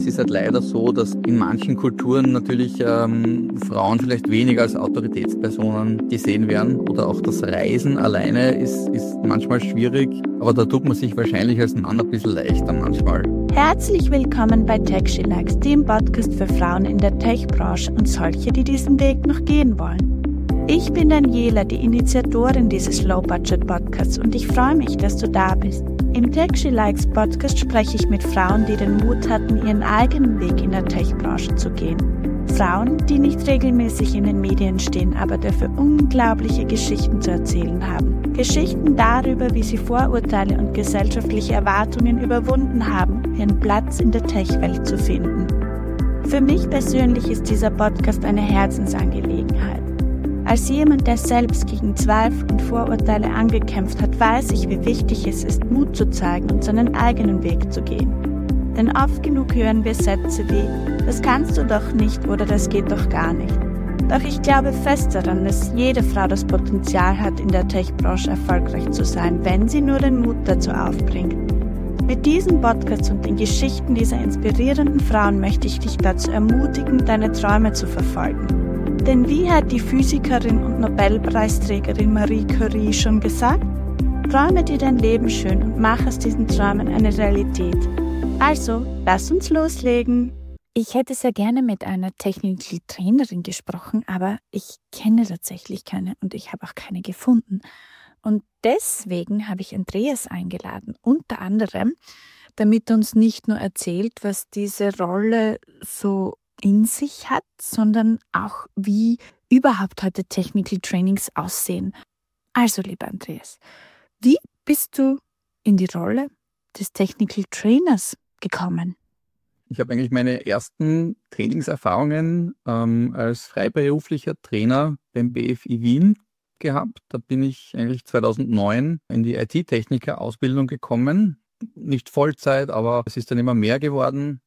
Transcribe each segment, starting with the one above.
Es ist halt leider so, dass in manchen Kulturen natürlich Frauen vielleicht weniger als Autoritätspersonen gesehen werden oder auch das Reisen alleine ist manchmal schwierig, aber da tut man sich wahrscheinlich als Mann ein bisschen leichter manchmal. Herzlich willkommen bei Tech She Likes, dem Podcast für Frauen in der Tech-Branche und solche, die diesen Weg noch gehen wollen. Ich bin Daniela, die Initiatorin dieses Low-Budget-Podcasts und ich freue mich, dass du da bist. Im Tech She Likes Podcast spreche ich mit Frauen, die den Mut hatten, ihren eigenen Weg in der Tech-Branche zu gehen. Frauen, die nicht regelmäßig in den Medien stehen, aber dafür unglaubliche Geschichten zu erzählen haben. Geschichten darüber, wie sie Vorurteile und gesellschaftliche Erwartungen überwunden haben, ihren Platz in der Tech-Welt zu finden. Für mich persönlich ist dieser Podcast eine Herzensangelegenheit. Als jemand, der selbst gegen Zweifel und Vorurteile angekämpft hat, weiß ich, wie wichtig es ist, Mut zu zeigen und seinen eigenen Weg zu gehen. Denn oft genug hören wir Sätze wie, das kannst du doch nicht oder das geht doch gar nicht. Doch ich glaube fest daran, dass jede Frau das Potenzial hat, in der Tech-Branche erfolgreich zu sein, wenn sie nur den Mut dazu aufbringt. Mit diesem Podcast und den Geschichten dieser inspirierenden Frauen möchte ich dich dazu ermutigen, deine Träume zu verfolgen. Denn wie hat die Physikerin und Nobelpreisträgerin Marie Curie schon gesagt? Träume dir dein Leben schön und mach aus diesen Träumen eine Realität. Also, lass uns loslegen. Ich hätte sehr gerne mit einer Technical Trainerin gesprochen, aber ich kenne tatsächlich keine und ich habe auch keine gefunden. Und deswegen habe ich Andreas eingeladen, unter anderem, damit er uns nicht nur erzählt, was diese Rolle so in sich hat, sondern auch, wie überhaupt heute Technical Trainings aussehen. Also, lieber Andreas, wie bist du in die Rolle des Technical Trainers gekommen? Ich habe eigentlich meine ersten Trainingserfahrungen als freiberuflicher Trainer beim BFI Wien gehabt. Da bin ich eigentlich 2009 in die IT-Techniker-Ausbildung gekommen. Nicht Vollzeit, aber es ist dann immer mehr geworden.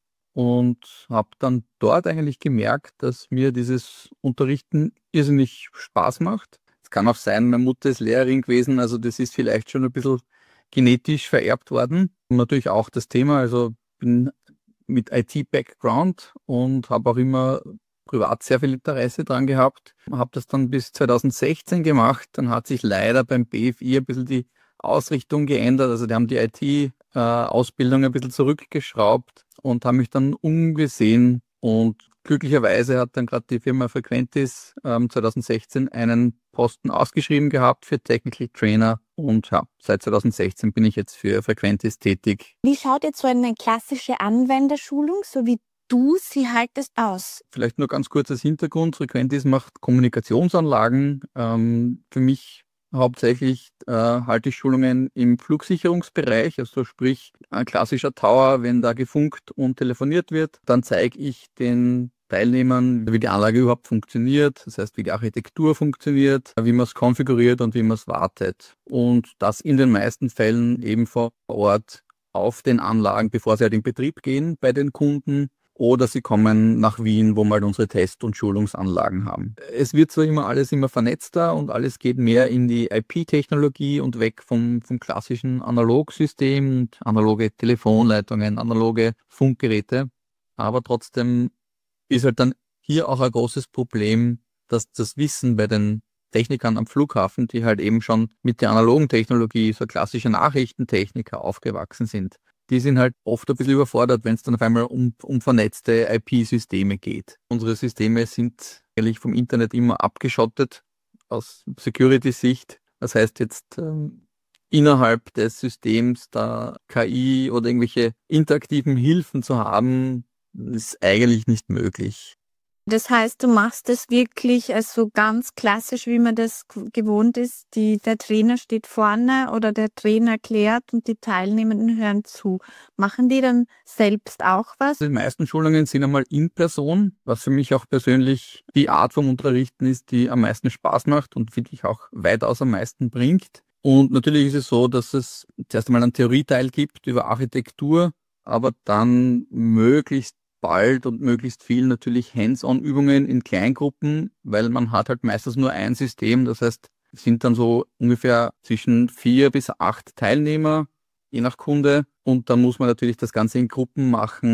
Und habe dann dort eigentlich gemerkt, dass mir dieses Unterrichten irrsinnig Spaß macht. Es kann auch sein, meine Mutter ist Lehrerin gewesen, also das ist vielleicht schon ein bisschen genetisch vererbt worden. Und natürlich auch das Thema, also bin mit IT-Background und habe auch immer privat sehr viel Interesse dran gehabt. Habe das dann bis 2016 gemacht. Dann hat sich leider beim BFI ein bisschen die Ausrichtung geändert. Also die haben die IT-Ausbildung ein bisschen zurückgeschraubt und haben mich dann umgesehen. Und glücklicherweise hat dann gerade die Firma Frequentis 2016 einen Posten ausgeschrieben gehabt für Technical Trainer. Und ja, seit 2016 bin ich jetzt für Frequentis tätig. Wie schaut jetzt so eine klassische Anwenderschulung, so wie du sie haltest, aus? Vielleicht nur ganz kurz als Hintergrund. Frequentis macht Kommunikationsanlagen. Für mich hauptsächlich halte ich Schulungen im Flugsicherungsbereich, also sprich ein klassischer Tower, wenn da gefunkt und telefoniert wird. Dann zeige ich den Teilnehmern, wie die Anlage überhaupt funktioniert, das heißt, wie die Architektur funktioniert, wie man es konfiguriert und wie man es wartet. Und das in den meisten Fällen eben vor Ort auf den Anlagen, bevor sie halt in Betrieb gehen bei den Kunden. Oder sie kommen nach Wien, wo wir halt unsere Test- und Schulungsanlagen haben. Es wird zwar alles immer vernetzter und alles geht mehr in die IP-Technologie und weg vom klassischen Analogsystem und analoge Telefonleitungen, analoge Funkgeräte. Aber trotzdem ist halt dann hier auch ein großes Problem, dass das Wissen bei den Technikern am Flughafen, die halt eben schon mit der analogen Technologie, so klassische Nachrichtentechniker aufgewachsen sind, die sind halt oft ein bisschen überfordert, wenn es dann auf einmal um vernetzte IP-Systeme geht. Unsere Systeme sind eigentlich vom Internet immer abgeschottet aus Security-Sicht. Das heißt jetzt innerhalb des Systems da KI oder irgendwelche interaktiven Hilfen zu haben, ist eigentlich nicht möglich. Das heißt, du machst es wirklich also ganz klassisch, wie man das gewohnt ist. Der Trainer steht vorne oder der Trainer erklärt und die Teilnehmenden hören zu. Machen die dann selbst auch was? Die meisten Schulungen sind einmal in Person, was für mich auch persönlich die Art vom Unterrichten ist, die am meisten Spaß macht und finde ich auch weitaus am meisten bringt. Und natürlich ist es so, dass es zuerst einmal einen Theorieteil gibt über Architektur, aber dann möglichst bald und möglichst viel natürlich Hands-on-Übungen in Kleingruppen, weil man hat halt meistens nur ein System. Das heißt, es sind dann so ungefähr zwischen 4 bis 8 Teilnehmer, je nach Kunde. Und dann muss man natürlich das Ganze in Gruppen machen.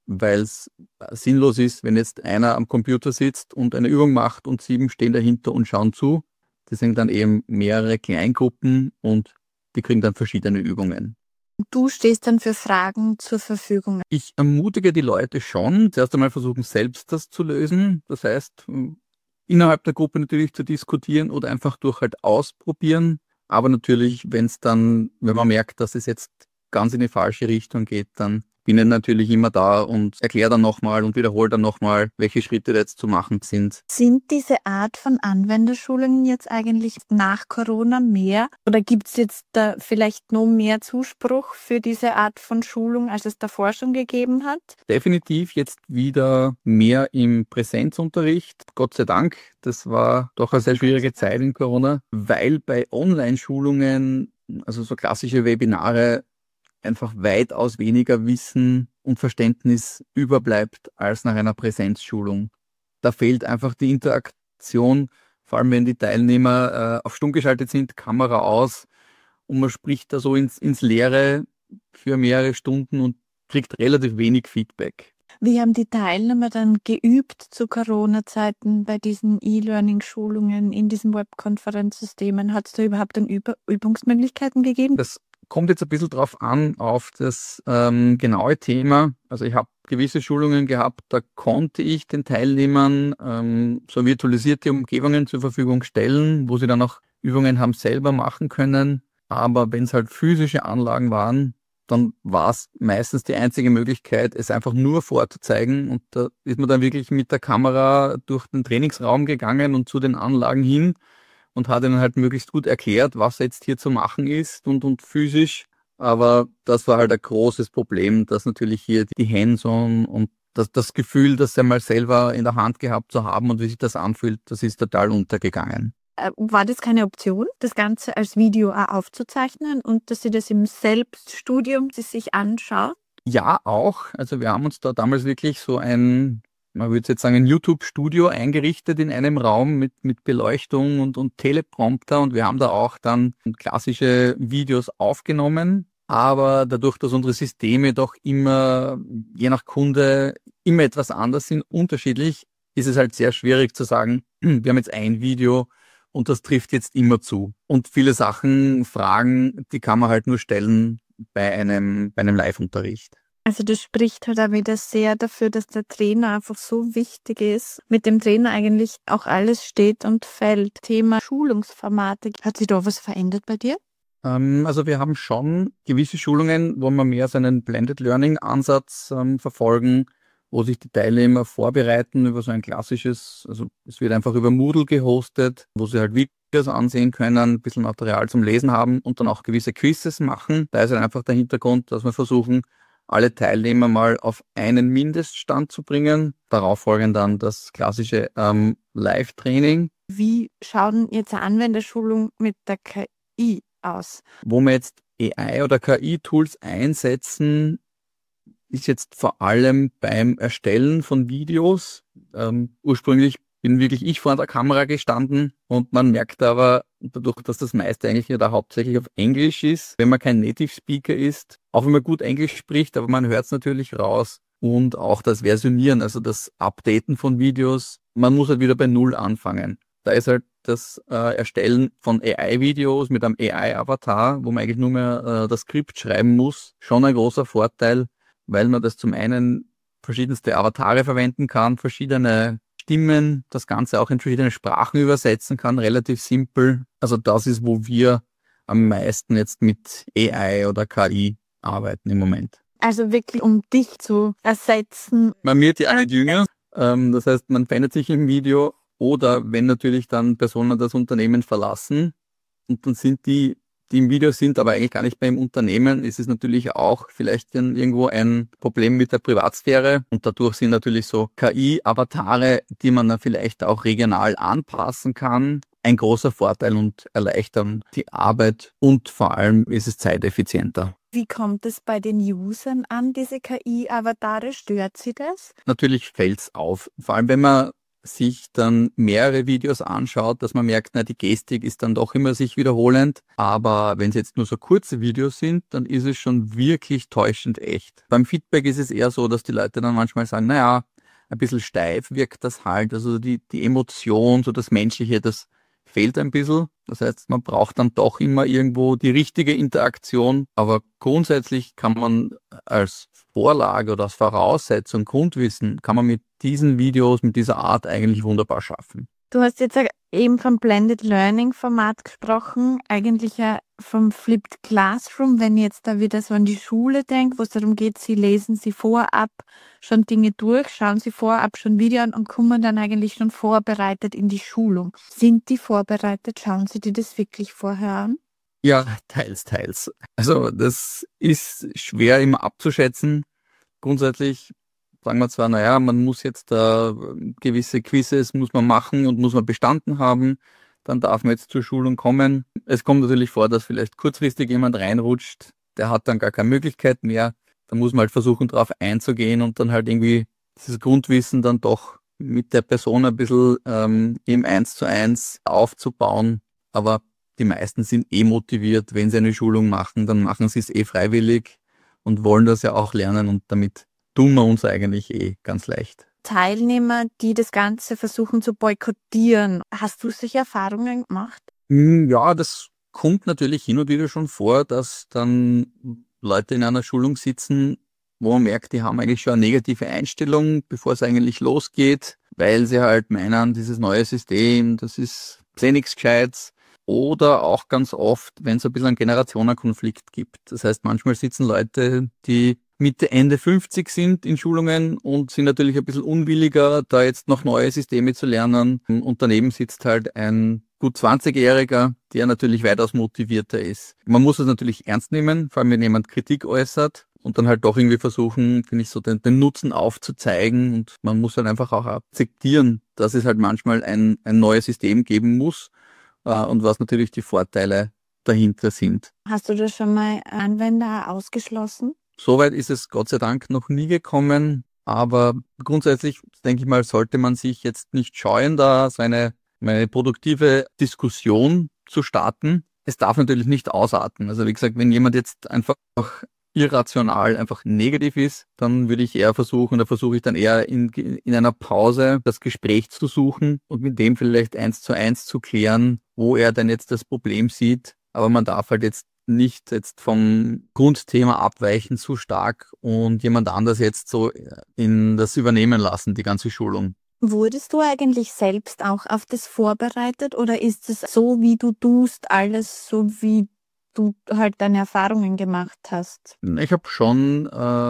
weil es sinnlos ist, wenn jetzt einer am Computer sitzt und eine Übung macht und 7 stehen dahinter und schauen zu. Das sind dann eben mehrere Kleingruppen und die kriegen dann verschiedene Übungen. Du stehst dann für Fragen zur Verfügung. Ich ermutige die Leute schon, zuerst einmal versuchen, selbst das zu lösen. Das heißt, innerhalb der Gruppe natürlich zu diskutieren oder einfach durch halt ausprobieren. Aber natürlich, wenn man merkt, dass es jetzt ganz in die falsche Richtung geht, dann bin ich natürlich immer da und erkläre dann nochmal und wiederhole dann nochmal, welche Schritte da jetzt zu machen sind. Sind diese Art von Anwenderschulungen jetzt eigentlich nach Corona mehr? Oder gibt es jetzt da vielleicht noch mehr Zuspruch für diese Art von Schulung, als es davor schon gegeben hat? Definitiv jetzt wieder mehr im Präsenzunterricht. Gott sei Dank, das war doch eine sehr schwierige Zeit in Corona, weil bei Online-Schulungen, also so klassische Webinare, einfach weitaus weniger Wissen und Verständnis überbleibt als nach einer Präsenzschulung. Da fehlt einfach die Interaktion, vor allem wenn die Teilnehmer auf stumm geschaltet sind, Kamera aus und man spricht da so ins Leere für mehrere Stunden und kriegt relativ wenig Feedback. Wie haben die Teilnehmer dann geübt zu Corona-Zeiten bei diesen E-Learning-Schulungen in diesen Webkonferenzsystemen? Hat es da überhaupt dann Übungsmöglichkeiten gegeben? Das kommt jetzt ein bisschen drauf an, auf das genaue Thema. Also ich habe gewisse Schulungen gehabt, da konnte ich den Teilnehmern so virtualisierte Umgebungen zur Verfügung stellen, wo sie dann auch Übungen haben selber machen können. Aber wenn es halt physische Anlagen waren, dann war es meistens die einzige Möglichkeit, es einfach nur vorzuzeigen. Und da ist man dann wirklich mit der Kamera durch den Trainingsraum gegangen und zu den Anlagen hin und hat ihnen halt möglichst gut erklärt, was jetzt hier zu machen ist und physisch. Aber das war halt ein großes Problem, dass natürlich hier die Hands-on und das Gefühl, das einmal selber in der Hand gehabt zu haben und wie sich das anfühlt, das ist total untergegangen. War das keine Option, das Ganze als Video auch aufzuzeichnen und dass Sie das im Selbststudium sich anschauen? Ja, auch. Also wir haben uns da damals wirklich so man würde jetzt sagen, ein YouTube-Studio eingerichtet in einem Raum mit Beleuchtung und Teleprompter und wir haben da auch dann klassische Videos aufgenommen. Aber dadurch, dass unsere Systeme doch immer, je nach Kunde, immer etwas anders sind, unterschiedlich, ist es halt sehr schwierig zu sagen, wir haben jetzt ein Video und das trifft jetzt immer zu. Und viele Fragen, die kann man halt nur stellen bei einem Live-Unterricht. Also das spricht halt auch wieder sehr dafür, dass der Trainer einfach so wichtig ist. Mit dem Trainer eigentlich auch alles steht und fällt. Thema Schulungsformate. Hat sich da was verändert bei dir? Also wir haben schon gewisse Schulungen, wo wir mehr so einen Blended Learning Ansatz verfolgen, wo sich die Teilnehmer vorbereiten über so ein klassisches, also es wird einfach über Moodle gehostet, wo sie halt Videos ansehen können, ein bisschen Material zum Lesen haben und dann auch gewisse Quizzes machen. Da ist halt einfach der Hintergrund, dass wir versuchen, alle Teilnehmer mal auf einen Mindeststand zu bringen. Darauf folgen dann das klassische Live-Training. Wie schaut jetzt eine Anwenderschulung mit der KI aus? Wo wir jetzt AI oder KI-Tools einsetzen, ist jetzt vor allem beim Erstellen von Videos. Ursprünglich bin wirklich ich vor der Kamera gestanden und man merkt aber, dadurch, dass das meiste eigentlich oder hauptsächlich auf Englisch ist, wenn man kein Native Speaker ist, auch wenn man gut Englisch spricht, aber man hört es natürlich raus. Und auch das Versionieren, also das Updaten von Videos, man muss halt wieder bei Null anfangen. Da ist halt das Erstellen von AI-Videos mit einem AI-Avatar, wo man eigentlich nur mehr das Skript schreiben muss, schon ein großer Vorteil, weil man das zum einen verschiedenste Avatare verwenden kann, verschiedene Stimmen, das Ganze auch in verschiedene Sprachen übersetzen kann, relativ simpel. Also das ist, wo wir am meisten jetzt mit AI oder KI arbeiten im Moment. Also wirklich, um dich zu ersetzen. Man wird ja nicht jünger, das heißt, man verändert sich im Video oder wenn natürlich dann Personen das Unternehmen verlassen und dann sind die im Video sind, aber eigentlich gar nicht beim Unternehmen, ist es natürlich auch vielleicht dann irgendwo ein Problem mit der Privatsphäre und dadurch sind natürlich so KI-Avatare, die man dann vielleicht auch regional anpassen kann, ein großer Vorteil und erleichtern die Arbeit und vor allem ist es zeiteffizienter. Wie kommt es bei den Usern an, diese KI-Avatare? Stört sie das? Natürlich fällt's auf, vor allem wenn man sich dann mehrere Videos anschaut, dass man merkt, na, die Gestik ist dann doch immer sich wiederholend. Aber wenn es jetzt nur so kurze Videos sind, dann ist es schon wirklich täuschend echt. Beim Feedback ist es eher so, dass die Leute dann manchmal sagen, naja, ein bisschen steif wirkt das halt. Also die Emotion, so das Menschliche, das fehlt ein bisschen. Das heißt, man braucht dann doch immer irgendwo die richtige Interaktion. Aber grundsätzlich kann man als Vorlage oder als Voraussetzung, Grundwissen, kann man mit diesen Videos, mit dieser Art eigentlich wunderbar schaffen. Du hast jetzt eben vom Blended Learning Format gesprochen, eigentlich ja vom Flipped Classroom, wenn ich jetzt da wieder so an die Schule denke, wo es darum geht, Sie lesen Sie vorab schon Dinge durch, schauen Sie vorab schon Video an und kommen dann eigentlich schon vorbereitet in die Schulung. Sind die vorbereitet? Schauen Sie die das wirklich vorher an? Ja, teils, teils. Also das ist schwer immer abzuschätzen. Grundsätzlich sagen wir zwar, naja, man muss jetzt gewisse Quizzes muss man machen und muss man bestanden haben, dann darf man jetzt zur Schulung kommen. Es kommt natürlich vor, dass vielleicht kurzfristig jemand reinrutscht, der hat dann gar keine Möglichkeit mehr. Da muss man halt versuchen, drauf einzugehen und dann halt irgendwie dieses Grundwissen dann doch mit der Person ein bisschen im 1:1 aufzubauen. Aber die meisten sind motiviert, wenn sie eine Schulung machen, dann machen sie es freiwillig und wollen das ja auch lernen und damit tun wir uns eigentlich ganz leicht. Teilnehmer, die das Ganze versuchen zu boykottieren. Hast du solche Erfahrungen gemacht? Ja, das kommt natürlich hin und wieder schon vor, dass dann Leute in einer Schulung sitzen, wo man merkt, die haben eigentlich schon eine negative Einstellung, bevor es eigentlich losgeht, weil sie halt meinen, dieses neue System, das ist nichts Gescheites. Oder auch ganz oft, wenn es ein bisschen einen Generationenkonflikt gibt. Das heißt, manchmal sitzen Leute, die Mitte, Ende 50 sind in Schulungen und sind natürlich ein bisschen unwilliger, da jetzt noch neue Systeme zu lernen. Und daneben sitzt halt ein gut 20-Jähriger, der natürlich weitaus motivierter ist. Man muss es natürlich ernst nehmen, vor allem wenn jemand Kritik äußert und dann halt doch irgendwie versuchen, finde ich, so den Nutzen aufzuzeigen. Und man muss halt einfach auch akzeptieren, dass es halt manchmal ein neues System geben muss und was natürlich die Vorteile dahinter sind. Hast du da schon mal Anwender ausgeschlossen? Soweit ist es Gott sei Dank noch nie gekommen, aber grundsätzlich, denke ich mal, sollte man sich jetzt nicht scheuen, da so eine produktive Diskussion zu starten. Es darf natürlich nicht ausarten. Also wie gesagt, wenn jemand jetzt einfach irrational einfach negativ ist, dann würde ich eher versuche ich dann eher in einer Pause das Gespräch zu suchen und mit dem vielleicht 1:1 zu klären, wo er denn jetzt das Problem sieht. Aber man darf halt jetzt nicht vom Grundthema abweichen zu stark und jemand anders jetzt so in das übernehmen lassen, die ganze Schulung. Wurdest du eigentlich selbst auch auf das vorbereitet oder ist es so, wie du tust, alles so, wie du halt deine Erfahrungen gemacht hast? Ich habe schon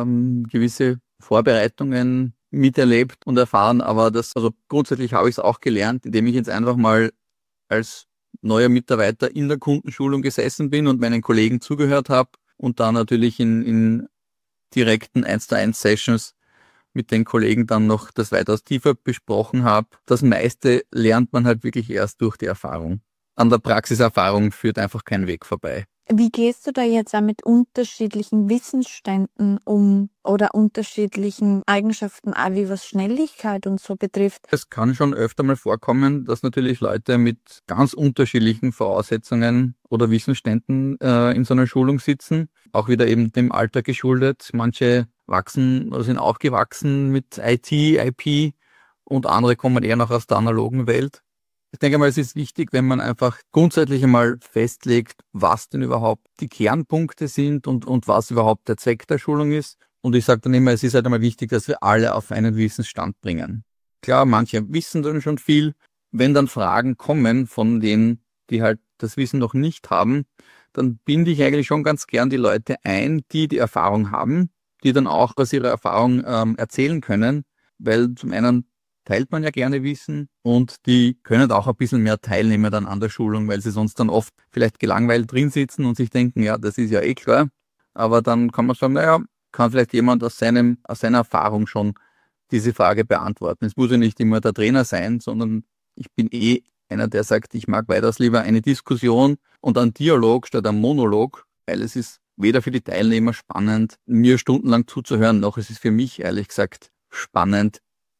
gewisse Vorbereitungen miterlebt und erfahren, aber grundsätzlich habe ich es auch gelernt, indem ich jetzt einfach mal als neuer Mitarbeiter in der Kundenschulung gesessen bin und meinen Kollegen zugehört habe und dann natürlich in direkten 1:1 Sessions mit den Kollegen dann noch das weitaus tiefer besprochen habe. Das meiste lernt man halt wirklich erst durch die Erfahrung. An der Praxiserfahrung führt einfach kein Weg vorbei. Wie gehst du da jetzt auch mit unterschiedlichen Wissensständen um oder unterschiedlichen Eigenschaften, auch wie was Schnelligkeit und so betrifft? Es kann schon öfter mal vorkommen, dass natürlich Leute mit ganz unterschiedlichen Voraussetzungen oder Wissensständen in so einer Schulung sitzen. Auch wieder eben dem Alter geschuldet. Manche wachsen oder sind aufgewachsen mit IT, IP und andere kommen eher noch aus der analogen Welt. Ich denke mal, es ist wichtig, wenn man einfach grundsätzlich einmal festlegt, was denn überhaupt die Kernpunkte sind und was überhaupt der Zweck der Schulung ist. Und ich sage dann immer, es ist halt einmal wichtig, dass wir alle auf einen Wissensstand bringen. Klar, manche wissen dann schon viel. Wenn dann Fragen kommen von denen, die halt das Wissen noch nicht haben, dann binde ich eigentlich schon ganz gern die Leute ein, die Erfahrung haben, die dann auch aus ihrer Erfahrung erzählen können, weil zum einen teilt man ja gerne Wissen und die können auch ein bisschen mehr teilnehmen dann an der Schulung, weil sie sonst dann oft vielleicht gelangweilt drin sitzen und sich denken, ja, das ist ja eh klar. Aber dann kann man sagen, naja, kann vielleicht jemand aus seiner Erfahrung schon diese Frage beantworten. Es muss ja nicht immer der Trainer sein, sondern ich bin einer, der sagt, ich mag weitaus lieber eine Diskussion und einen Dialog statt einen Monolog, weil es ist weder für die Teilnehmer spannend, mir stundenlang zuzuhören, noch es ist für mich, ehrlich gesagt, spannend,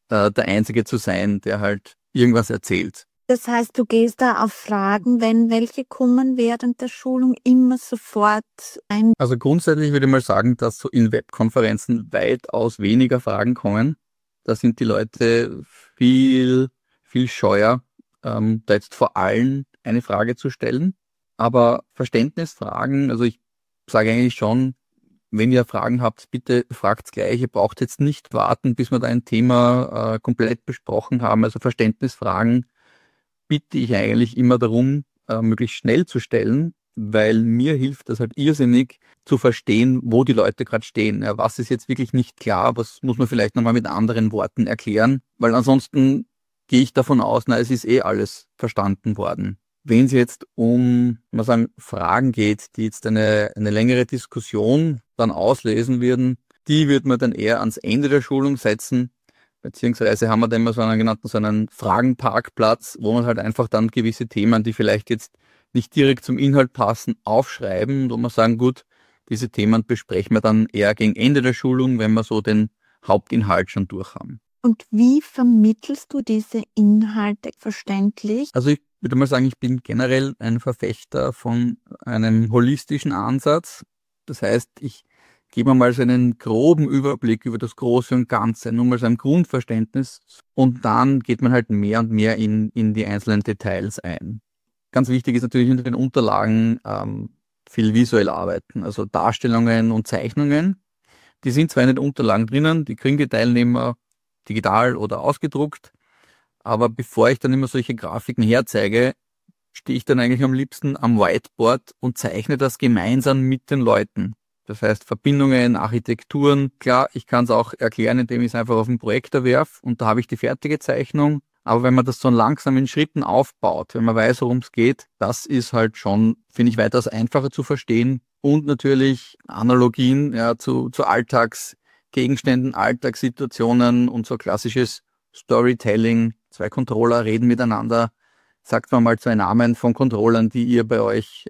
der Einzige zu sein, der halt irgendwas erzählt. Das heißt, du gehst da auf Fragen, wenn welche kommen während der Schulung, immer sofort ein. Also grundsätzlich würde ich mal sagen, dass so in Webkonferenzen weitaus weniger Fragen kommen. Da sind die Leute viel scheuer, da jetzt vor allem eine Frage zu stellen. Aber Verständnisfragen, also ich sage eigentlich schon, wenn ihr Fragen habt, bitte fragt's gleich. Ihr braucht jetzt nicht warten, bis wir da ein Thema komplett besprochen haben. Also Verständnisfragen bitte ich eigentlich immer darum, möglichst schnell zu stellen, weil mir hilft das halt irrsinnig zu verstehen, wo die Leute gerade stehen. Ja, was ist jetzt wirklich nicht klar, was muss man vielleicht nochmal mit anderen Worten erklären, weil ansonsten gehe ich davon aus, es ist alles verstanden worden. Wenn es jetzt um Fragen geht, die jetzt eine längere Diskussion dann auslesen würden, die würde man dann eher ans Ende der Schulung setzen. Beziehungsweise haben wir dann immer so einen Fragenparkplatz, wo man halt einfach dann gewisse Themen, die vielleicht jetzt nicht direkt zum Inhalt passen, aufschreiben, wo man sagen, gut, diese Themen besprechen wir dann eher gegen Ende der Schulung, wenn wir so den Hauptinhalt schon durch haben. Und wie vermittelst du diese Inhalte verständlich? Also ich würde mal sagen, ich bin generell ein Verfechter von einem holistischen Ansatz. Das heißt, ich gebe mal so einen groben Überblick über das Große und Ganze, nur mal so ein Grundverständnis und dann geht man halt mehr und mehr in die einzelnen Details ein. Ganz wichtig ist natürlich in den Unterlagen viel visuell arbeiten, also Darstellungen und Zeichnungen. Die sind zwar in den Unterlagen drinnen, die kriegen die Teilnehmer digital oder ausgedruckt, aber bevor ich dann immer solche Grafiken herzeige, stehe ich dann eigentlich am liebsten am Whiteboard und zeichne das gemeinsam mit den Leuten. Das heißt Verbindungen, Architekturen. Klar, ich kann es auch erklären, indem ich es einfach auf den Projektor werfe und da habe ich die fertige Zeichnung. Aber wenn man das so langsam in Schritten aufbaut, wenn man weiß, worum es geht, das ist halt schon, finde ich, weitaus einfacher zu verstehen. Und natürlich Analogien zu Alltagsgegenständen, Alltagssituationen und so klassisches Storytelling. 2 Controller reden miteinander. Sagt man mal 2 Namen von Controllern, die ihr bei euch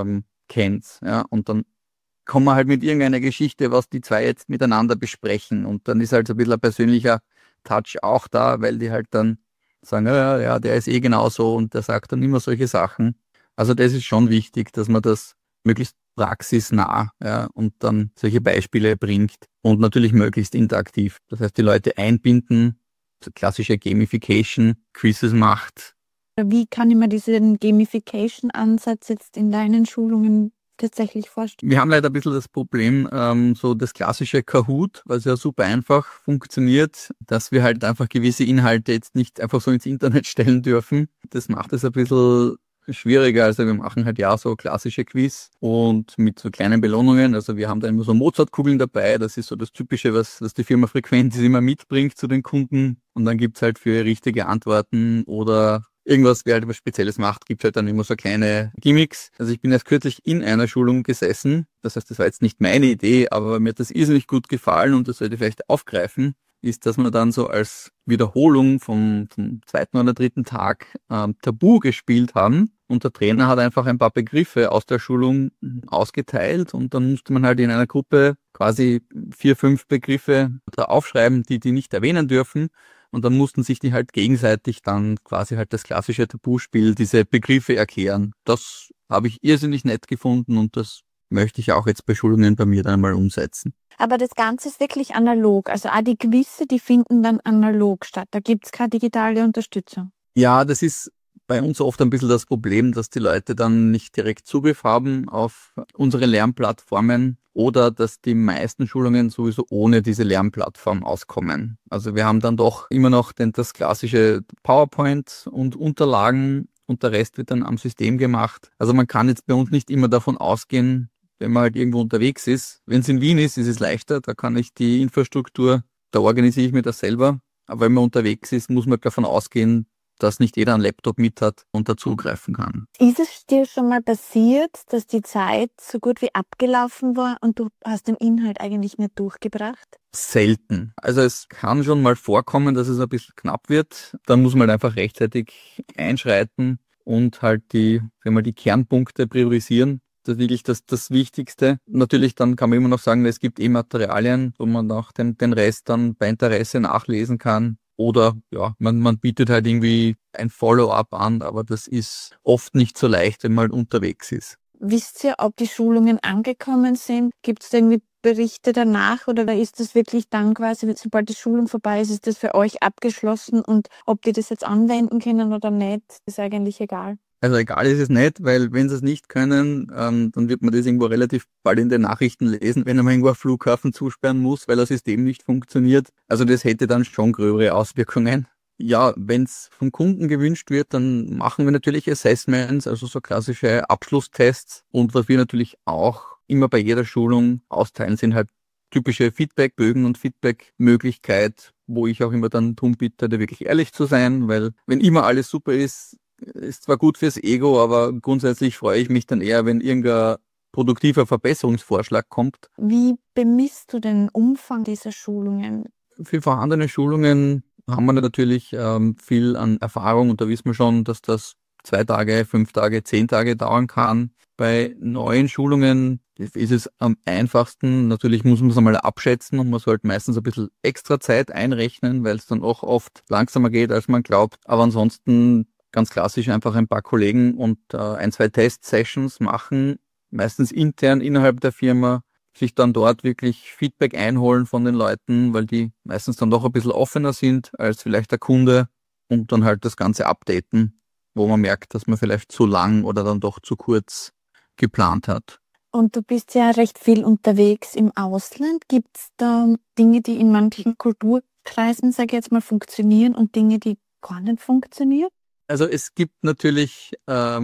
kennt. Ja, und dann kommen wir halt mit irgendeiner Geschichte, was die 2 jetzt miteinander besprechen. Und dann ist halt so ein bisschen ein persönlicher Touch auch da, weil die halt dann sagen, ja, der ist genauso und der sagt dann immer solche Sachen. Also das ist schon wichtig, dass man das möglichst praxisnah und dann solche Beispiele bringt und natürlich möglichst interaktiv. Das heißt, die Leute einbinden, so klassische Gamification, Quizzes macht. Wie kann ich mir diesen Gamification-Ansatz jetzt in deinen Schulungen tatsächlich vorstellen? Wir haben leider ein bisschen das Problem, so das klassische Kahoot, was ja super einfach funktioniert, dass wir halt einfach gewisse Inhalte jetzt nicht einfach so ins Internet stellen dürfen. Das macht es ein bisschen schwieriger. Also wir machen halt so klassische Quiz und mit so kleinen Belohnungen. Also wir haben da immer so Mozartkugeln dabei. Das ist so das Typische, was die Firma Frequentis immer mitbringt zu den Kunden. Und dann gibt's halt für richtige Antworten oder irgendwas, wer halt was Spezielles macht, gibt halt dann immer so kleine Gimmicks. Also ich bin erst kürzlich in einer Schulung gesessen. Das heißt, das war jetzt nicht meine Idee, aber mir hat das irrsinnig gut gefallen und das sollte ich vielleicht aufgreifen, ist, dass wir dann so als Wiederholung vom 2. oder 3. Tag Tabu gespielt haben. Und der Trainer hat einfach ein paar Begriffe aus der Schulung ausgeteilt und dann musste man halt in einer Gruppe quasi 4, 5 Begriffe da aufschreiben, die nicht erwähnen dürfen. Und dann mussten sich die halt gegenseitig dann quasi halt das klassische Tabuspiel, diese Begriffe erklären. Das habe ich irrsinnig nett gefunden und das möchte ich auch jetzt bei Schulungen bei mir dann mal umsetzen. Aber das Ganze ist wirklich analog. Also auch die Quizze, die finden dann analog statt. Da gibt es keine digitale Unterstützung. Ja, das ist bei uns oft ein bisschen das Problem, dass die Leute dann nicht direkt Zugriff haben auf unsere Lernplattformen oder dass die meisten Schulungen sowieso ohne diese Lernplattform auskommen. Also wir haben dann doch immer noch das klassische PowerPoint und Unterlagen und der Rest wird dann am System gemacht. Also man kann jetzt bei uns nicht immer davon ausgehen, wenn man halt irgendwo unterwegs ist. Wenn es in Wien ist es leichter, da kann ich die Infrastruktur, da organisiere ich mir das selber. Aber wenn man unterwegs ist, muss man davon ausgehen, dass nicht jeder einen Laptop mit hat und dazugreifen kann. Ist es dir schon mal passiert, dass die Zeit so gut wie abgelaufen war und du hast den Inhalt eigentlich nicht durchgebracht? Selten. Also es kann schon mal vorkommen, dass es ein bisschen knapp wird. Dann muss man halt einfach rechtzeitig einschreiten und halt die Kernpunkte priorisieren. Das ist wirklich das Wichtigste. Natürlich dann kann man immer noch sagen, es gibt Materialien, wo man auch den Rest dann bei Interesse nachlesen kann. Oder ja, man bietet halt irgendwie ein Follow-up an, aber das ist oft nicht so leicht, wenn man halt unterwegs ist. Wisst ihr, ob die Schulungen angekommen sind? Gibt es da irgendwie Berichte danach oder ist das wirklich dann quasi, sobald die Schulung vorbei ist, ist das für euch abgeschlossen und ob die das jetzt anwenden können oder nicht, ist eigentlich egal? Also egal ist es nicht, weil wenn sie es nicht können, dann wird man das irgendwo relativ bald in den Nachrichten lesen, wenn man irgendwo einen Flughafen zusperren muss, weil das System nicht funktioniert. Also das hätte dann schon gröbere Auswirkungen. Ja, wenn es vom Kunden gewünscht wird, dann machen wir natürlich Assessments, also so klassische Abschlusstests. Und was wir natürlich auch immer bei jeder Schulung austeilen, sind halt typische Feedbackbögen und Feedbackmöglichkeit, wo ich auch immer dann darum bitte, da wirklich ehrlich zu sein, weil wenn immer alles super ist zwar gut fürs Ego, aber grundsätzlich freue ich mich dann eher, wenn irgendein produktiver Verbesserungsvorschlag kommt. Wie bemisst du den Umfang dieser Schulungen? Für vorhandene Schulungen haben wir natürlich viel an Erfahrung und da wissen wir schon, dass das 2 Tage, 5 Tage, 10 Tage dauern kann. Bei neuen Schulungen ist es am einfachsten. Natürlich muss man es einmal abschätzen und man sollte meistens ein bisschen extra Zeit einrechnen, weil es dann auch oft langsamer geht, als man glaubt. Aber ansonsten ganz klassisch einfach ein paar Kollegen und 1, 2 Test-Sessions machen, meistens intern innerhalb der Firma, sich dann dort wirklich Feedback einholen von den Leuten, weil die meistens dann doch ein bisschen offener sind als vielleicht der Kunde und dann halt das Ganze updaten, wo man merkt, dass man vielleicht zu lang oder dann doch zu kurz geplant hat. Und du bist ja recht viel unterwegs im Ausland. Gibt es da Dinge, die in manchen Kulturkreisen, sage ich jetzt mal, funktionieren und Dinge, die gar nicht funktionieren? Also es gibt natürlich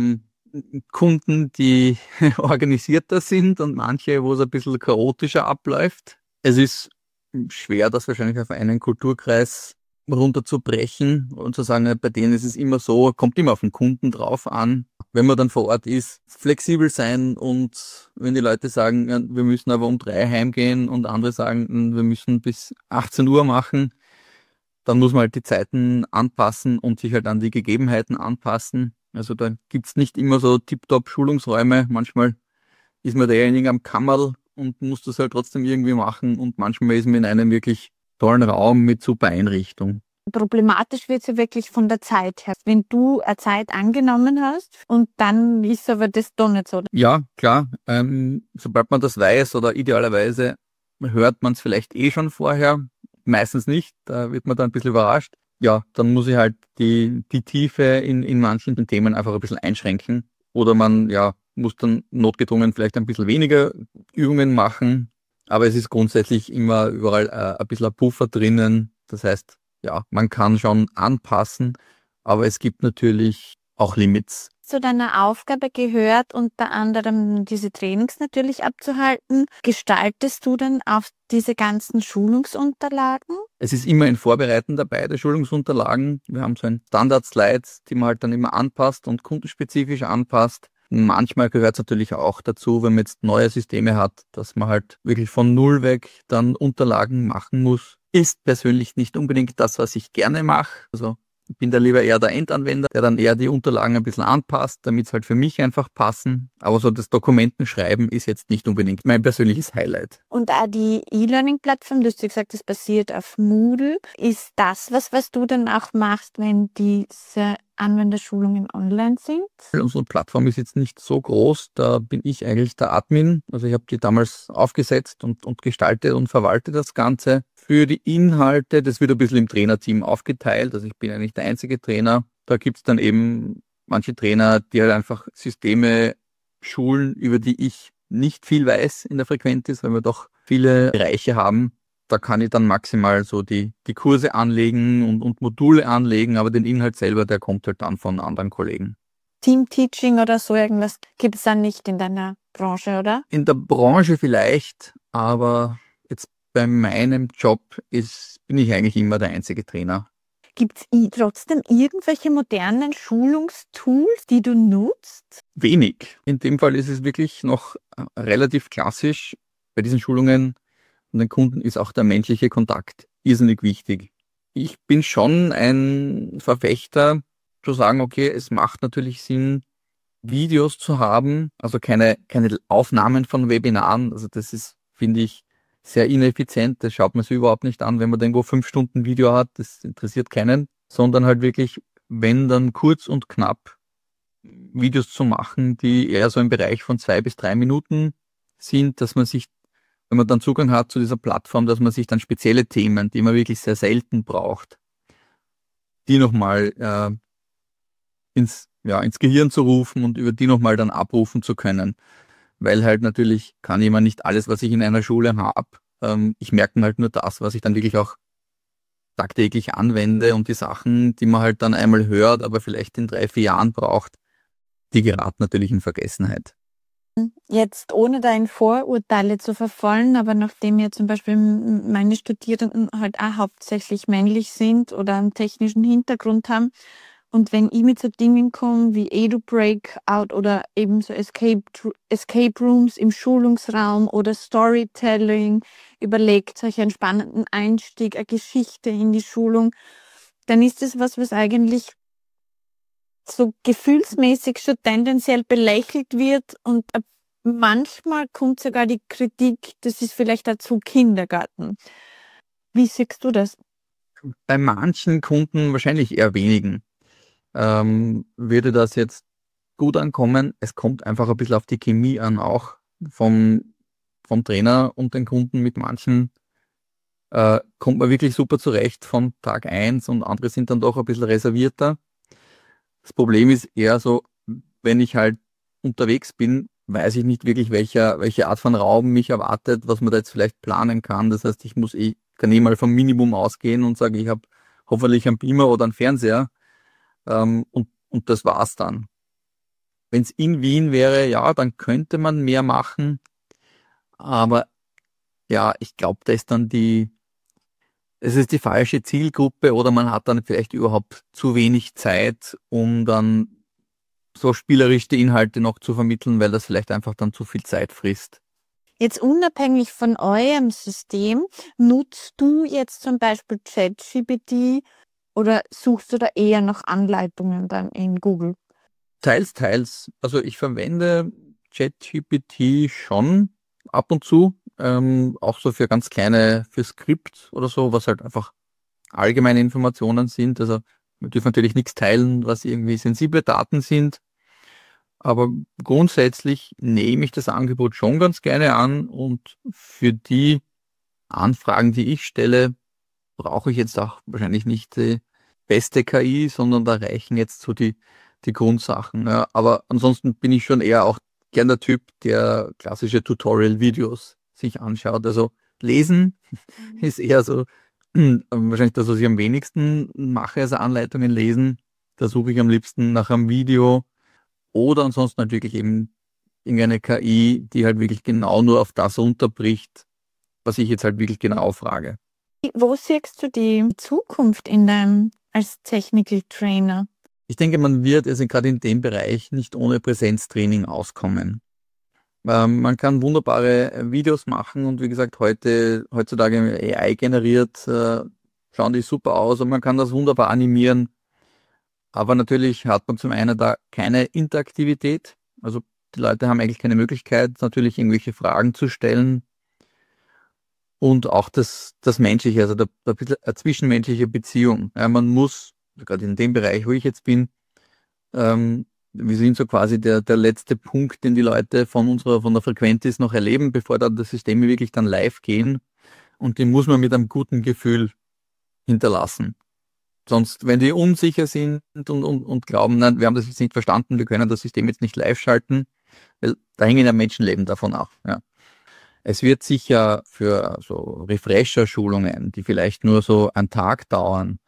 Kunden, die organisierter sind und manche, wo es ein bisschen chaotischer abläuft. Es ist schwer, das wahrscheinlich auf einen Kulturkreis runterzubrechen und zu sagen, bei denen ist es immer so, kommt immer auf den Kunden drauf an. Wenn man dann vor Ort ist, flexibel sein und wenn die Leute sagen, ja, wir müssen aber um 3 heimgehen und andere sagen, wir müssen bis 18 Uhr machen, dann muss man halt die Zeiten anpassen und sich halt an die Gegebenheiten anpassen. Also da gibt's nicht immer so tiptop Schulungsräume. Manchmal ist man da ja in irgendeinem Kammerl und muss das halt trotzdem irgendwie machen und manchmal ist man in einem wirklich tollen Raum mit super Einrichtung. Problematisch wird es ja wirklich von der Zeit her. Wenn du eine Zeit angenommen hast und dann ist aber das doch nicht so. Ja, klar. Sobald man das weiß oder idealerweise hört man es vielleicht eh schon vorher, meistens nicht, da wird man dann ein bisschen überrascht. Ja, dann muss ich halt die Tiefe in manchen Themen einfach ein bisschen einschränken. Oder man muss dann notgedrungen vielleicht ein bisschen weniger Übungen machen. Aber es ist grundsätzlich immer überall ein bisschen ein Puffer drinnen. Das heißt, ja, man kann schon anpassen, aber es gibt natürlich auch Limits. Zu deiner Aufgabe gehört, unter anderem diese Trainings natürlich abzuhalten. Gestaltest du denn auf diese ganzen Schulungsunterlagen? Es ist immer ein Vorbereiten dabei der Schulungsunterlagen. Wir haben so ein Standard-Slides, die man halt dann immer anpasst und kundenspezifisch anpasst. Manchmal gehört es natürlich auch dazu, wenn man jetzt neue Systeme hat, dass man halt wirklich von Null weg dann Unterlagen machen muss. Ist persönlich nicht unbedingt das, was ich gerne mache. Also ich bin da lieber eher der Endanwender, der dann eher die Unterlagen ein bisschen anpasst, damit es halt für mich einfach passen. Aber so das Dokumentenschreiben ist jetzt nicht unbedingt mein persönliches Highlight. Und auch die E-Learning-Plattform, du hast ja gesagt, das basiert auf Moodle. Ist das was du dann auch machst, wenn diese Anwenderschulungen online sind? Unsere Plattform ist jetzt nicht so groß, da bin ich eigentlich der Admin. Also ich habe die damals aufgesetzt und gestaltet und verwalte das Ganze. Für die Inhalte, das wird ein bisschen im Trainerteam aufgeteilt, also ich bin eigentlich der einzige Trainer. Da gibt es dann eben manche Trainer, die halt einfach Systeme schulen, über die ich nicht viel weiß in der Frequentis, weil wir doch viele Bereiche haben. Da kann ich dann maximal so die Kurse anlegen und Module anlegen, aber den Inhalt selber, der kommt halt dann von anderen Kollegen. Teamteaching oder so irgendwas gibt es dann nicht in deiner Branche, oder? In der Branche vielleicht, aber jetzt bei meinem Job bin ich eigentlich immer der einzige Trainer. Gibt es trotzdem irgendwelche modernen Schulungstools, die du nutzt? Wenig. In dem Fall ist es wirklich noch relativ klassisch. Bei diesen Schulungen und den Kunden ist auch der menschliche Kontakt irrsinnig wichtig. Ich bin schon ein Verfechter, zu sagen, okay, es macht natürlich Sinn, Videos zu haben, also keine Aufnahmen von Webinaren. Also das ist, finde ich, sehr ineffizient. Das schaut man sich überhaupt nicht an, wenn man irgendwo 5 Stunden Video hat. Das interessiert keinen, sondern halt wirklich, wenn dann kurz und knapp Videos zu machen, die eher so im Bereich von 2 bis 3 Minuten sind, dass man sich, wenn man dann Zugang hat zu dieser Plattform, dass man sich dann spezielle Themen, die man wirklich sehr selten braucht, die nochmal ins Gehirn zu rufen und über die nochmal dann abrufen zu können. Weil halt natürlich kann jemand nicht alles, was ich in einer Schule habe. Ich merke mir halt nur das, was ich dann wirklich auch tagtäglich anwende, und die Sachen, die man halt dann einmal hört, aber vielleicht in 3, 4 Jahren braucht, die geraten natürlich in Vergessenheit. Jetzt ohne da in Vorurteile zu verfallen, aber nachdem ja zum Beispiel meine Studierenden halt auch hauptsächlich männlich sind oder einen technischen Hintergrund haben, und wenn ich mit so Dingen komme wie Edu-Breakout oder eben so Escape Rooms im Schulungsraum oder Storytelling, überlegt euch einen spannenden Einstieg, eine Geschichte in die Schulung, dann ist das was eigentlich so gefühlsmäßig schon tendenziell belächelt wird, und manchmal kommt sogar die Kritik, das ist vielleicht dazu Kindergarten. Wie siehst du das? Bei manchen Kunden, wahrscheinlich eher wenigen, würde das jetzt gut ankommen. Es kommt einfach ein bisschen auf die Chemie an, auch vom Trainer und den Kunden. Mit manchen kommt man wirklich super zurecht von Tag 1 und andere sind dann doch ein bisschen reservierter. Das Problem ist eher so, wenn ich halt unterwegs bin, weiß ich nicht wirklich, welche Art von Raum mich erwartet, was man da jetzt vielleicht planen kann. Das heißt, kann mal vom Minimum ausgehen und sage, ich habe hoffentlich einen Beamer oder einen Fernseher, und das war's dann. Wenn es in Wien wäre, ja, dann könnte man mehr machen, aber ja, ich glaube, es ist die falsche Zielgruppe, oder man hat dann vielleicht überhaupt zu wenig Zeit, um dann so spielerisch die Inhalte noch zu vermitteln, weil das vielleicht einfach dann zu viel Zeit frisst. Jetzt unabhängig von eurem System, nutzt du jetzt zum Beispiel ChatGPT oder suchst du da eher nach Anleitungen dann in Google? Teils, teils. Also ich verwende ChatGPT schon ab und zu, auch so für Skript oder so, was halt einfach allgemeine Informationen sind. Also wir dürfen natürlich nichts teilen, was irgendwie sensible Daten sind. Aber grundsätzlich nehme ich das Angebot schon ganz gerne an, und für die Anfragen, die ich stelle, brauche ich jetzt auch wahrscheinlich nicht die beste KI, sondern da reichen jetzt so die Grundsachen. Ja. Aber ansonsten bin ich schon eher auch gern der Typ, der klassische Tutorial-Videos sich anschaut. Also lesen ist eher so wahrscheinlich das, was ich am wenigsten mache, also Anleitungen lesen. Da suche ich am liebsten nach einem Video, oder ansonsten halt wirklich eben irgendeine KI, die halt wirklich genau nur auf das runterbricht, was ich jetzt halt wirklich genau frage. Wo siehst du die Zukunft als Technical Trainer? Ich denke, man wird also gerade in dem Bereich nicht ohne Präsenztraining auskommen. Man kann wunderbare Videos machen, und wie gesagt, heutzutage AI generiert, schauen die super aus, und man kann das wunderbar animieren. Aber natürlich hat man zum einen da keine Interaktivität. Also die Leute haben eigentlich keine Möglichkeit, natürlich irgendwelche Fragen zu stellen. Und auch das Menschliche, also eine zwischenmenschliche Beziehung. Ja, man muss, gerade in dem Bereich, wo ich jetzt bin, wir sind so quasi der letzte Punkt, den die Leute von der Frequentis noch erleben, bevor dann das Systeme wirklich dann live gehen. Und den muss man mit einem guten Gefühl hinterlassen. Sonst, wenn die unsicher sind und glauben, nein, wir haben das jetzt nicht verstanden, wir können das System jetzt nicht live schalten, weil da hängen ja Menschenleben davon ab. Ja. Es wird sicher für so Refresher-Schulungen, die vielleicht nur so einen Tag dauern,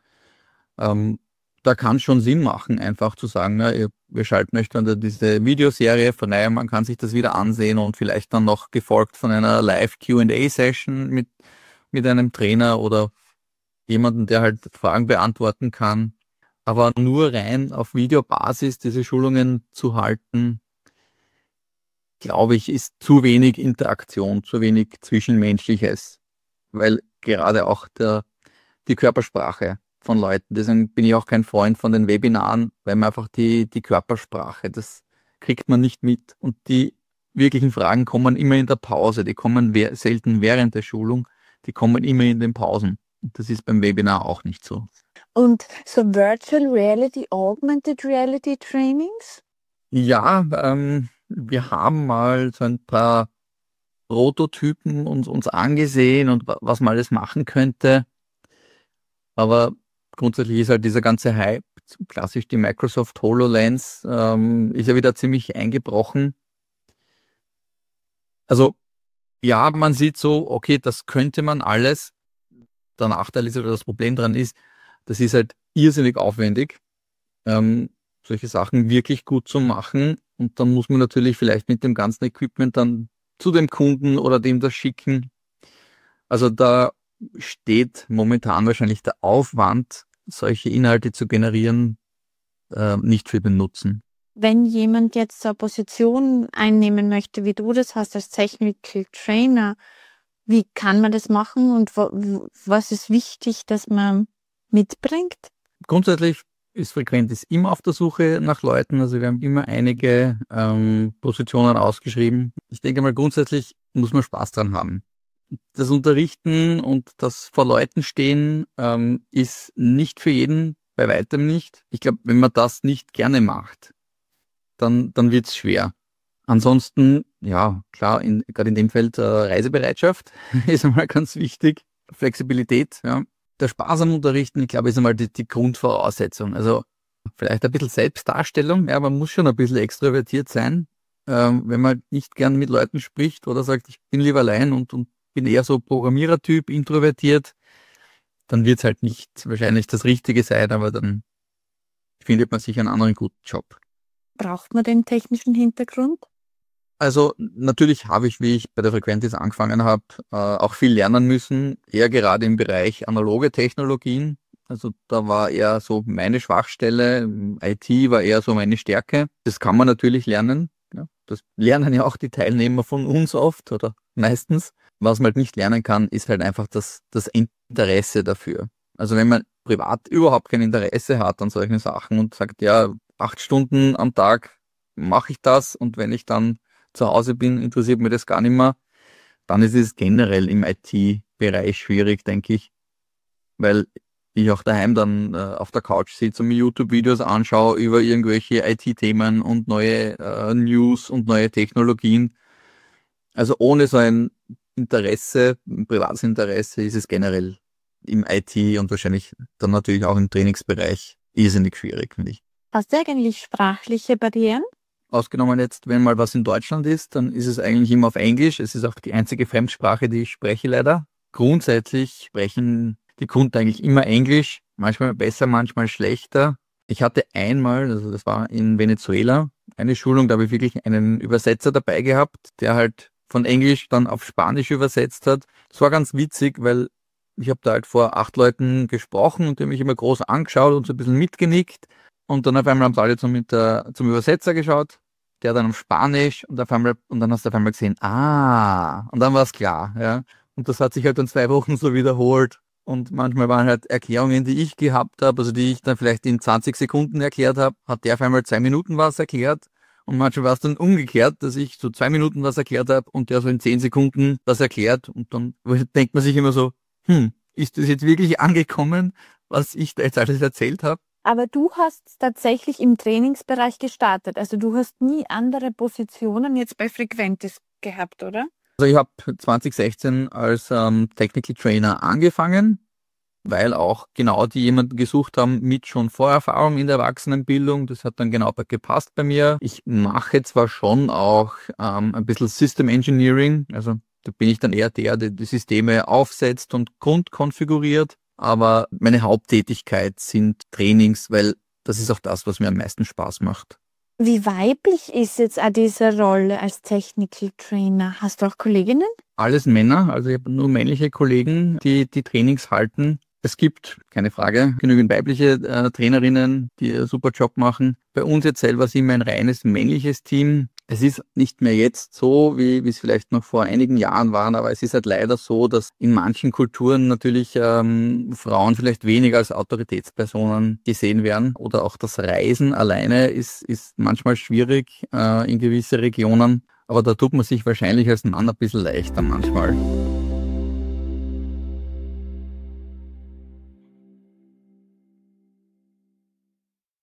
da kann schon Sinn machen, einfach zu sagen, na, wir schalten euch dann diese Videoserie von einem, man kann sich das wieder ansehen, und vielleicht dann noch gefolgt von einer Live-Q&A-Session mit einem Trainer oder jemanden, der halt Fragen beantworten kann. Aber nur rein auf Videobasis diese Schulungen zu halten, glaube ich, ist zu wenig Interaktion, zu wenig Zwischenmenschliches, weil gerade auch die Körpersprache von Leuten, deswegen bin ich auch kein Freund von den Webinaren, weil man einfach die Körpersprache, das kriegt man nicht mit, und die wirklichen Fragen kommen immer in der Pause. Die kommen selten während der Schulung, die kommen immer in den Pausen. Und das ist beim Webinar auch nicht so. Und so Virtual Reality, Augmented Reality Trainings? Ja, wir haben mal so ein paar Prototypen uns angesehen und was man alles machen könnte. Aber grundsätzlich ist halt dieser ganze Hype, klassisch die Microsoft HoloLens, ist ja wieder ziemlich eingebrochen. Also ja, man sieht so, okay, das könnte man alles. Der Nachteil ist oder das Problem daran ist, das ist halt irrsinnig aufwendig, solche Sachen wirklich gut zu machen. Und dann muss man natürlich vielleicht mit dem ganzen Equipment dann zu dem Kunden oder dem das schicken. Also da steht momentan wahrscheinlich der Aufwand, solche Inhalte zu generieren, nicht für den Nutzen. Wenn jemand jetzt so eine Position einnehmen möchte, wie du das hast als Technical Trainer, wie kann man das machen und was ist wichtig, dass man mitbringt? Grundsätzlich ist Frequentis immer auf der Suche nach Leuten. Also wir haben immer einige Positionen ausgeschrieben. Ich denke mal, grundsätzlich muss man Spaß dran haben. Das Unterrichten und das vor Leuten stehen ist nicht für jeden, bei weitem nicht. Ich glaube, wenn man das nicht gerne macht, dann wird es schwer. Ansonsten, ja, klar, gerade in dem Feld Reisebereitschaft ist einmal ganz wichtig. Flexibilität, ja. Der Spaß am Unterrichten, ich glaube, ist einmal die Grundvoraussetzung. Also vielleicht ein bisschen Selbstdarstellung, ja, man muss schon ein bisschen extrovertiert sein. Wenn man nicht gern mit Leuten spricht oder sagt, ich bin lieber allein und bin eher so Programmierertyp, introvertiert, dann wird es halt nicht wahrscheinlich das Richtige sein, aber dann findet man sich einen anderen guten Job. Braucht man den technischen Hintergrund? Also natürlich habe ich, wie ich bei der Frequentis angefangen habe, auch viel lernen müssen, eher gerade im Bereich analoge Technologien. Also da war eher so meine Schwachstelle, IT war eher so meine Stärke. Das kann man natürlich lernen. Ja. Das lernen ja auch die Teilnehmer von uns oft oder meistens. Was man halt nicht lernen kann, ist halt einfach das Interesse dafür. Also wenn man privat überhaupt kein Interesse hat an solchen Sachen und sagt, ja, 8 Stunden am Tag mache ich das und wenn ich dann zu Hause bin, interessiert mir das gar nicht mehr, dann ist es generell im IT-Bereich schwierig, denke ich, weil ich auch daheim dann auf der Couch sitze und mir YouTube-Videos anschaue über irgendwelche IT-Themen und neue News und neue Technologien. Also ohne so ein Interesse, ein privates Interesse, ist es generell im IT und wahrscheinlich dann natürlich auch im Trainingsbereich irrsinnig schwierig, finde ich. Hast du eigentlich sprachliche Barrieren? Ausgenommen jetzt, wenn mal was in Deutschland ist, dann ist es eigentlich immer auf Englisch. Es ist auch die einzige Fremdsprache, die ich spreche leider. Grundsätzlich sprechen die Kunden eigentlich immer Englisch, manchmal besser, manchmal schlechter. Ich hatte einmal, also das war in Venezuela, eine Schulung, da habe ich wirklich einen Übersetzer dabei gehabt, der halt von Englisch dann auf Spanisch übersetzt hat. Das war ganz witzig, weil ich habe da halt vor 8 Leuten gesprochen und die haben mich immer groß angeschaut und so ein bisschen mitgenickt. Und dann auf einmal haben sie alle zum Übersetzer geschaut, der dann auf Spanisch und dann hast du auf einmal gesehen, und dann war es klar, ja. Und das hat sich halt dann 2 Wochen so wiederholt. Und manchmal waren halt Erklärungen, die ich gehabt habe, also die ich dann vielleicht in 20 Sekunden erklärt habe, hat der auf einmal 2 Minuten was erklärt. Und manchmal war es dann umgekehrt, dass ich so 2 Minuten was erklärt habe und der so in 10 Sekunden was erklärt. Und dann denkt man sich immer so, ist das jetzt wirklich angekommen, was ich da jetzt alles erzählt habe? Aber du hast tatsächlich im Trainingsbereich gestartet. Also du hast nie andere Positionen jetzt bei Frequentis gehabt, oder? Also ich habe 2016 als Technical Trainer angefangen, weil auch genau die jemanden gesucht haben mit schon Vorerfahrung in der Erwachsenenbildung. Das hat dann genau gepasst bei mir. Ich mache zwar schon auch ein bisschen System Engineering, also da bin ich dann eher der die Systeme aufsetzt und grundkonfiguriert. Aber meine Haupttätigkeit sind Trainings, weil das ist auch das, was mir am meisten Spaß macht. Wie weiblich ist jetzt auch diese Rolle als Technical Trainer? Hast du auch Kolleginnen? Alles Männer, also ich habe nur männliche Kollegen, die Trainings halten. Es gibt, keine Frage, genügend weibliche Trainerinnen, die einen super Job machen. Bei uns jetzt selber sind wir ein reines männliches Team. Es ist nicht mehr jetzt so, wie es vielleicht noch vor einigen Jahren waren, aber es ist halt leider so, dass in manchen Kulturen natürlich Frauen vielleicht weniger als Autoritätspersonen gesehen werden oder auch das Reisen alleine ist manchmal schwierig in gewisse Regionen. aber da tut man sich wahrscheinlich als Mann ein bisschen leichter manchmal.